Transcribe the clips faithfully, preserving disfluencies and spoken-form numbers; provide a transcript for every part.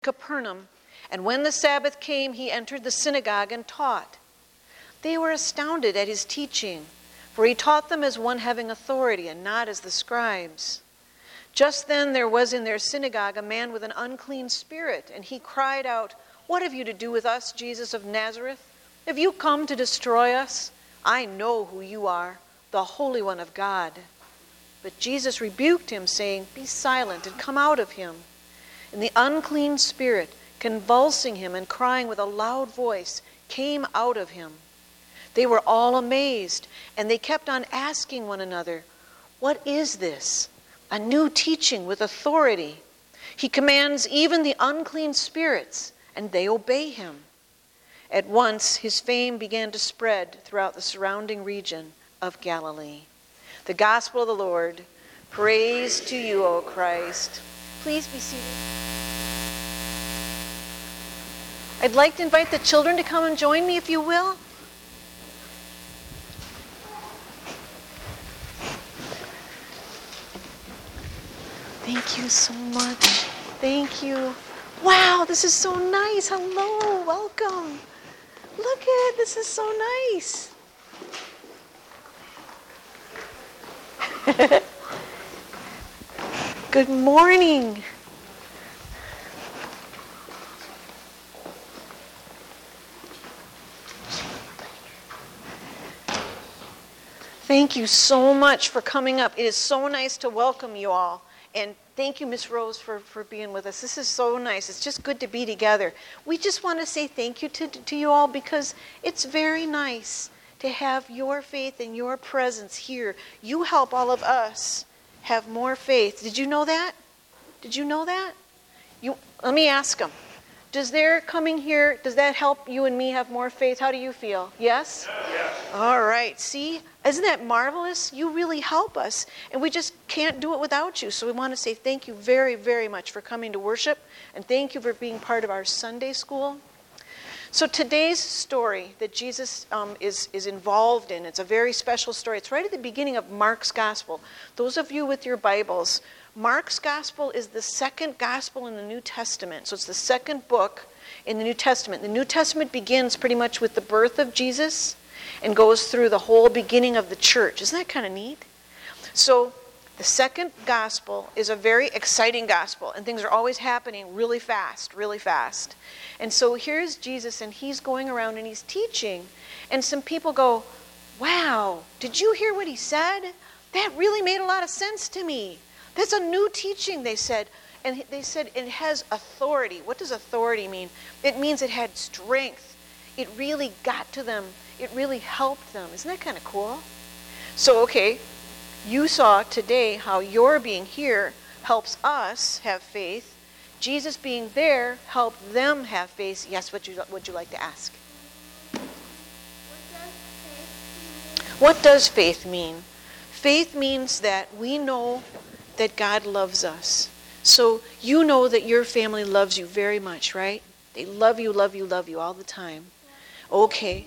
Capernaum, and when the Sabbath came, he entered the synagogue and taught. They were astounded at his teaching, for he taught them as one having authority and not as the scribes. Just then there was in their synagogue a man with an unclean spirit, and he cried out, "What have you to do with us, Jesus of Nazareth? Have you come to destroy us? I know who you are, the Holy One of God." But Jesus rebuked him, saying, "Be silent and come out of him." And the unclean spirit, convulsing him and crying with a loud voice, came out of him. They were all amazed, and they kept on asking one another, "What is this? A new teaching with authority. He commands even the unclean spirits, and they obey him." At once his fame began to spread throughout the surrounding region of Galilee. The gospel of the Lord. Praise to you, O Christ. Please be seated. I'd like to invite the children to come and join me, if you will. Thank you so much. Thank you. Wow, this is so nice. Hello, welcome. Look at, this is so nice. Good morning. Thank you so much for coming up. It is so nice to welcome you all. And thank you, Miss Rose, for, for being with us. This is so nice. It's just good to be together. We just want to say thank you to, to you all because it's very nice to have your faith and your presence here. You help all of us have more faith. Did you know that? Did you know that? You, let me ask them. Does their coming here, does that help you and me have more faith? How do you feel? Yes? Yes. All right. See? Isn't that marvelous? You really help us. And we just can't do it without you. So we want to say thank you very, very much for coming to worship. And thank you for being part of our Sunday school. So today's story that Jesus um, is, is involved in, it's a very special story. It's right at the beginning of Mark's Gospel. Those of you with your Bibles, Mark's Gospel is the second Gospel in the New Testament. So it's the second book in the New Testament. The New Testament begins pretty much with the birth of Jesus and goes through the whole beginning of the church. Isn't that kind of neat? So the second Gospel is a very exciting Gospel, and things are always happening really fast, really fast. And so here's Jesus, and he's going around and he's teaching, and some people go, "Wow, did you hear what he said? That really made a lot of sense to me. That's a new teaching," they said. And they said it has authority. What does authority mean? It means it had strength. It really got to them. It really helped them. Isn't that kind of cool? So, okay, you saw today how your being here helps us have faith. Jesus being there helped them have faith. Yes, what you would you like to ask? What does faith mean? Faith means that we know that God loves us. So you know that your family loves you very much, right? They love you, love you, love you all the time. Okay.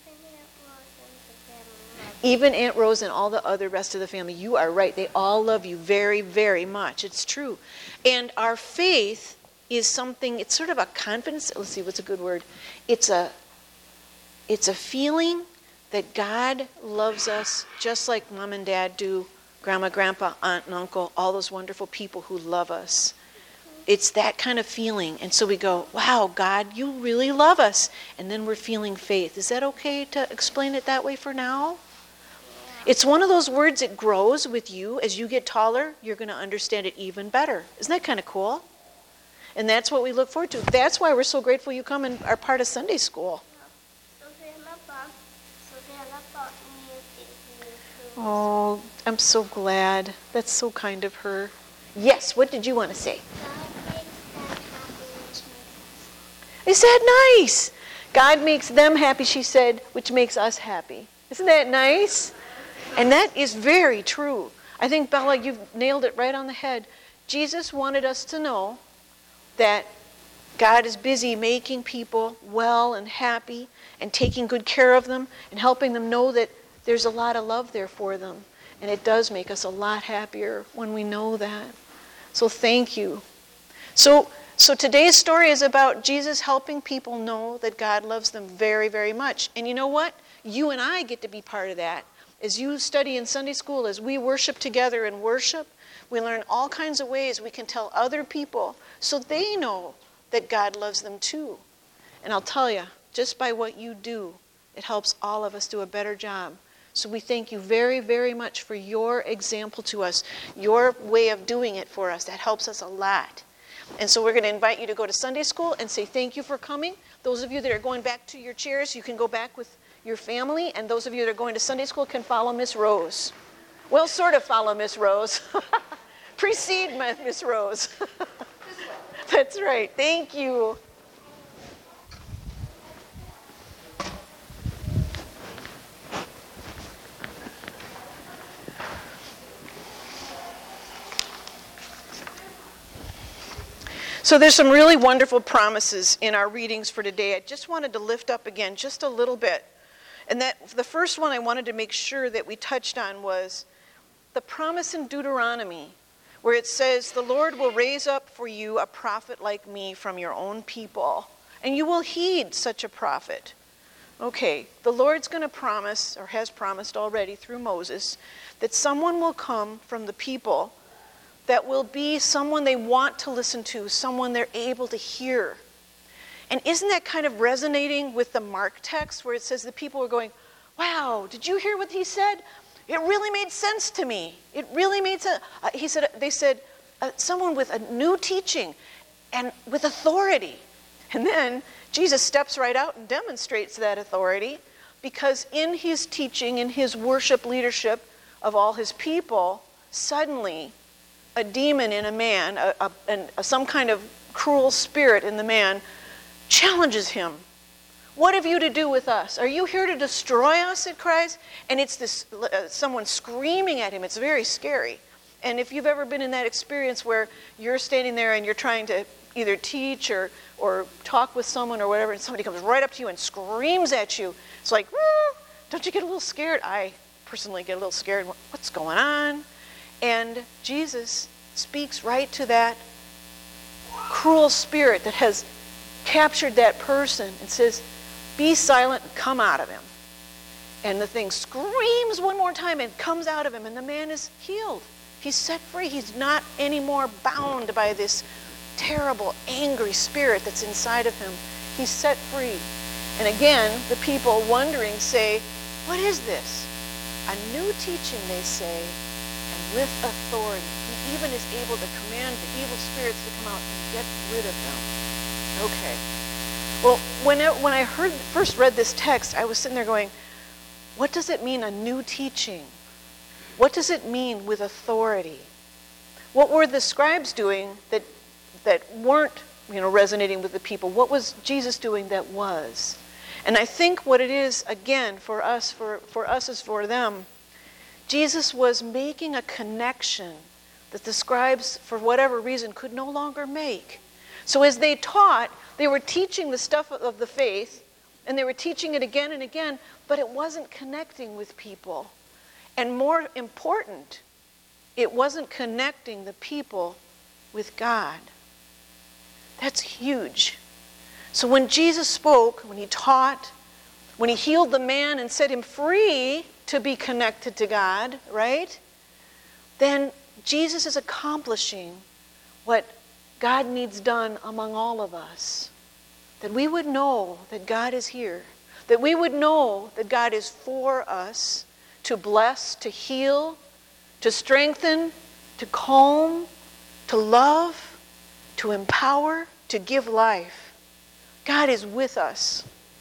Even Aunt Rose and all the other rest of the family, you are right. They all love you very, very much. It's true. And our faith is something, it's sort of a confidence. Let's see, what's a good word? It's a, it's a feeling that God loves us just like mom and dad do, grandma, grandpa, aunt and uncle, all those wonderful people who love us. It's that kind of feeling. And so we go, wow, God, you really love us. And then we're feeling faith. Is that okay to explain it that way for now? It's one of those words that grows with you. As you get taller, you're going to understand it even better. Isn't that kind of cool? And that's what we look forward to. That's why we're so grateful you come and are part of Sunday school. Oh, I'm so glad. That's so kind of her. Yes, what did you want to say? Is that nice? God makes them happy, she said, which makes us happy. Isn't that nice? And that is very true. I think, Bella, you've nailed it right on the head. Jesus wanted us to know that God is busy making people well and happy and taking good care of them and helping them know that there's a lot of love there for them. And it does make us a lot happier when we know that. So thank you. So So today's story is about Jesus helping people know that God loves them very, very much. And you know what? You and I get to be part of that. As you study in Sunday school, as we worship together in worship, we learn all kinds of ways we can tell other people so they know that God loves them too. And I'll tell you, just by what you do, it helps all of us do a better job. So we thank you very, very much for your example to us, your way of doing it for us. That helps us a lot. And so we're going to invite you to go to Sunday school and say thank you for coming. Those of you that are going back to your chairs, you can go back with your family. And those of you that are going to Sunday school can follow Miss Rose. Well, sort of follow Miss Rose. Precede Miss Rose. That's right. Thank you. So there's some really wonderful promises in our readings for today. I just wanted to lift up again just a little bit. And that the first one I wanted to make sure that we touched on was the promise in Deuteronomy, where it says, the Lord will raise up for you a prophet like me from your own people, and you will heed such a prophet. Okay, the Lord's going to promise, or has promised already through Moses, that someone will come from the people that will be someone they want to listen to, someone they're able to hear. And isn't that kind of resonating with the Mark text where it says the people were going, wow, did you hear what he said? It really made sense to me. It really made sense. Uh, he said, they said, uh, someone with a new teaching and with authority. And then Jesus steps right out and demonstrates that authority, because in his teaching, in his worship leadership of all his people, suddenly a demon in a man, a, a, an, a, some kind of cruel spirit in the man, challenges him. What have you to do with us? Are you here to destroy us, it cries? And it's this uh, someone screaming at him. It's very scary. And if you've ever been in that experience where you're standing there and you're trying to either teach or, or talk with someone or whatever, and somebody comes right up to you and screams at you, it's like, mm, don't you get a little scared? I personally get a little scared. What's going on? And Jesus speaks right to that cruel spirit that has captured that person and says, be silent and come out of him. And the thing screams one more time and comes out of him, and the man is healed. He's set free. He's not anymore bound by this terrible, angry spirit that's inside of him. He's set free. And again, the people wondering say, what is this? A new teaching, they say, and with authority. He even is able to command the evil spirits to come out and get rid of them. Okay. Well, when it, when I heard first read this text, I was sitting there going, what does it mean, a new teaching? What does it mean with authority? What were the scribes doing that that weren't, you know, resonating with the people? What was Jesus doing that was? And I think what it is, again, for us, for, for us as for them, Jesus was making a connection that the scribes, for whatever reason, could no longer make. So as they taught, they were teaching the stuff of the faith, and they were teaching it again and again, but it wasn't connecting with people. And more important, it wasn't connecting the people with God. That's huge. So when Jesus spoke, when he taught, when he healed the man and set him free to be connected to God, right? Then Jesus is accomplishing what God needs done among all of us. That we would know that God is here. That we would know that God is for us to bless, to heal, to strengthen, to calm, to love, to empower, to give life. God is with us.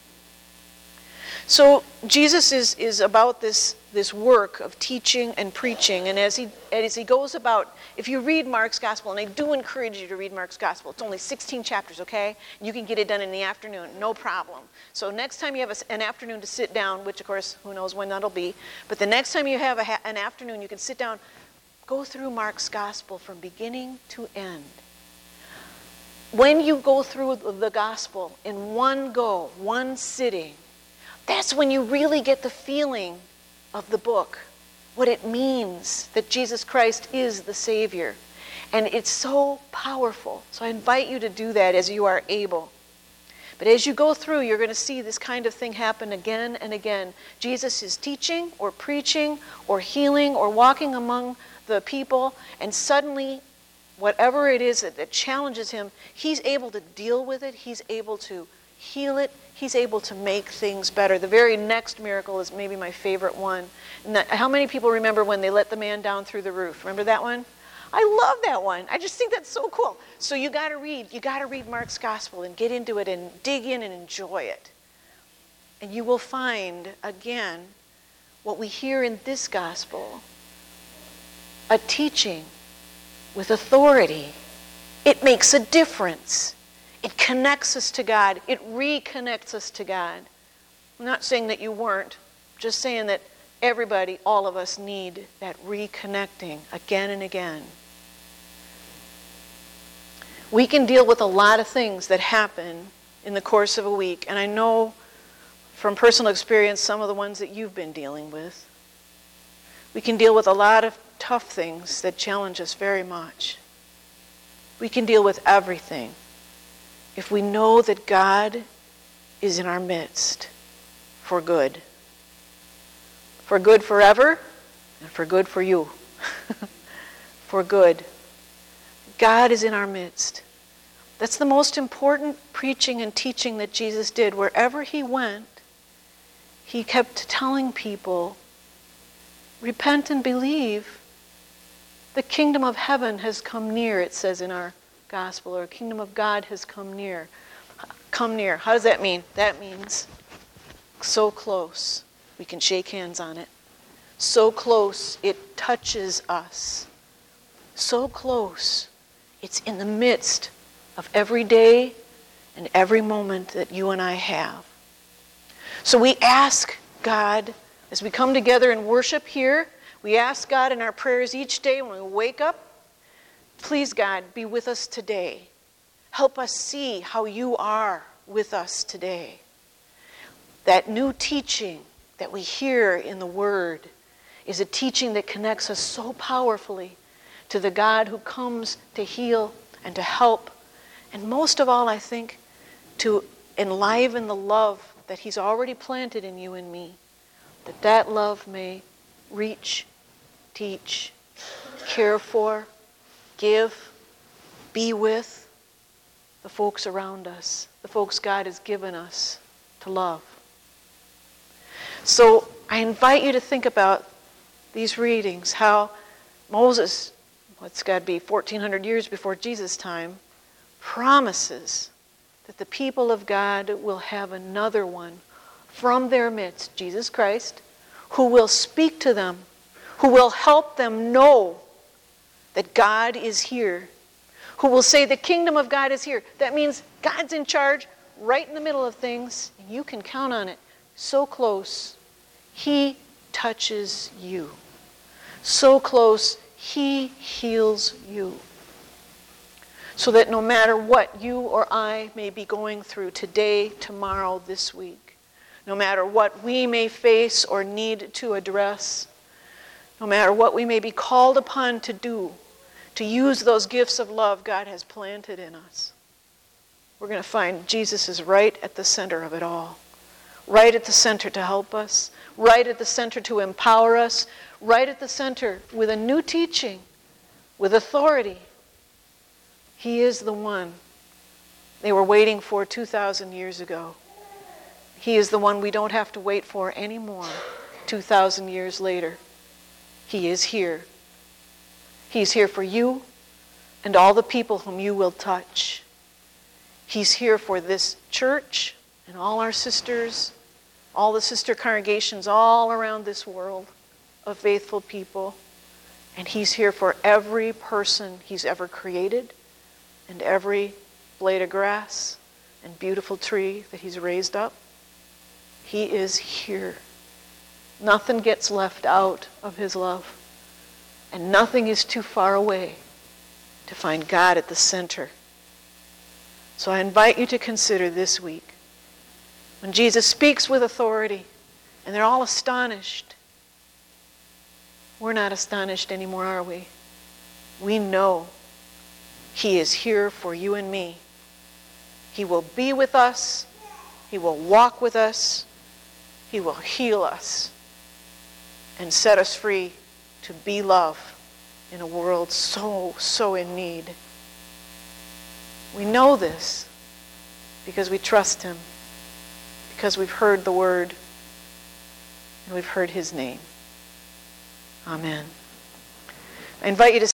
So Jesus is, is about this, this work of teaching and preaching. And as he, as he goes about, if you read Mark's Gospel, and I do encourage you to read Mark's Gospel, it's only sixteen chapters, okay? You can get it done in the afternoon, no problem. So next time you have a, an afternoon to sit down, which of course, who knows when that'll be, but the next time you have a, an afternoon, you can sit down, go through Mark's Gospel from beginning to end. When you go through the Gospel in one go, one sitting, that's when you really get the feeling of the book, what it means that Jesus Christ is the Savior. And it's so powerful. So I invite you to do that as you are able. But as you go through, you're going to see this kind of thing happen again and again. Jesus is teaching or preaching or healing or walking among the people, and suddenly, whatever it is that, that challenges him, he's able to deal with it. He's able to heal it. He's able to make things better. The very next miracle is maybe my favorite one. And that, how many people remember when they let the man down through the roof? Remember that one? I love that one. I just think that's so cool. So you got to read, you got to read Mark's gospel and get into it and dig in and enjoy it. And you will find, again, what we hear in this gospel, a teaching with authority. It makes a difference. It connects us to God. It reconnects us to God. I'm not saying that you weren't, just saying that everybody, all of us, need that reconnecting again and again. We can deal with a lot of things that happen in the course of a week, and I know from personal experience some of the ones that you've been dealing with. We can deal with a lot of tough things that challenge us very much. We can deal with everything if we know that God is in our midst for good. For good forever, and for good for you. For good. God is in our midst. That's the most important preaching and teaching that Jesus did. Wherever he went, he kept telling people, repent and believe. The kingdom of heaven has come near, it says in our gospel, or kingdom of God has come near. Come near. How does that mean? That means so close. We can shake hands on it. So close, it touches us. So close, it's in the midst of every day and every moment that you and I have. So we ask God, as we come together and worship here, we ask God in our prayers each day when we wake up, please God, be with us today. Help us see how you are with us today. That new teaching that we hear in the Word is a teaching that connects us so powerfully to the God who comes to heal and to help, and most of all, I think, to enliven the love that he's already planted in you and me, that that love may reach, teach, care for, give, be with the folks around us, the folks God has given us to love. So I invite you to think about these readings, how Moses, what's got to be fourteen hundred years before Jesus' time, promises that the people of God will have another one from their midst, Jesus Christ, who will speak to them, who will help them know that God is here, who will say the kingdom of God is here. That means God's in charge, right in the middle of things, and you can count on it. So close, he touches you. So close, he heals you. So that no matter what you or I may be going through today, tomorrow, this week, no matter what we may face or need to address, no matter what we may be called upon to do, to use those gifts of love God has planted in us, we're going to find Jesus is right at the center of it all. Right at the center to help us, right at the center to empower us, right at the center with a new teaching, with authority. He is the one they were waiting for two thousand years ago. He is the one we don't have to wait for anymore two thousand years later. He is here. He's here for you and all the people whom you will touch. He's here for this church and all our sisters, all the sister congregations all around this world of faithful people. And he's here for every person he's ever created and every blade of grass and beautiful tree that he's raised up. He is here. Nothing gets left out of his love. And nothing is too far away to find God at the center. So I invite you to consider this week, when Jesus speaks with authority and they're all astonished. We're not astonished anymore, are we? We know He is here for you and me. He will be with us. He will walk with us. He will heal us and set us free to be love in a world so, so in need. We know this because we trust him, because we've heard the word and we've heard his name. Amen. I invite you to